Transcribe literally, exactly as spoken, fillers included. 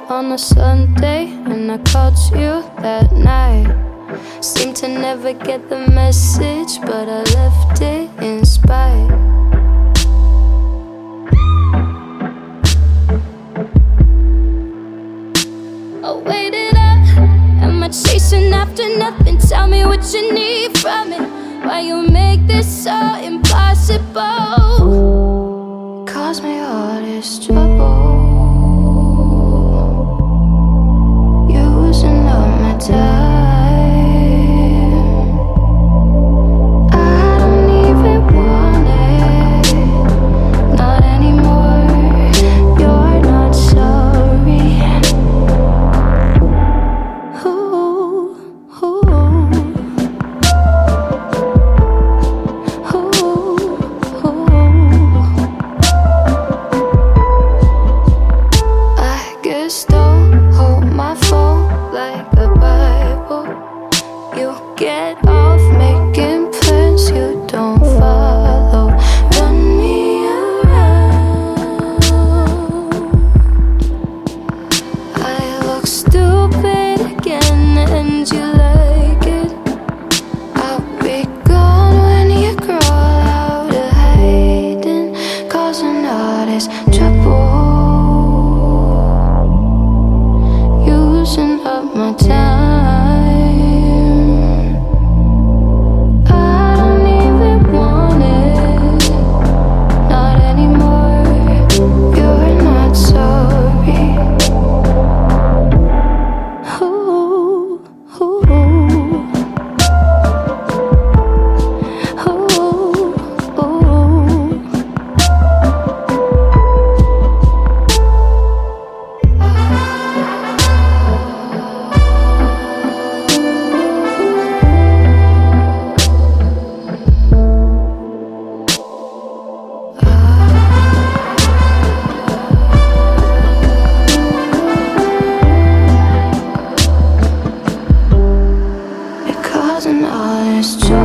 on a Sunday, and I called you that night. Seemed to never get the message, but I left it in spite. I waited up, am I chasing after nothing? Tell me what you need from me. Why you make this so impossible? Cause me all this trouble. Using up my time. I don't even want it, not anymore. You're not sorry. Ooh, ooh, ooh, ooh. I guess don't hold my phone like a Bible. You get off making plans you don't follow. Run me around. I look stupid again and you like it. I'll be gone when you crawl out of hiding, causing all this trouble. Using up my time. I don't even want it, not anymore. You're not sorry. Ooh, ooh, ooh, ooh. You're causing all this trouble.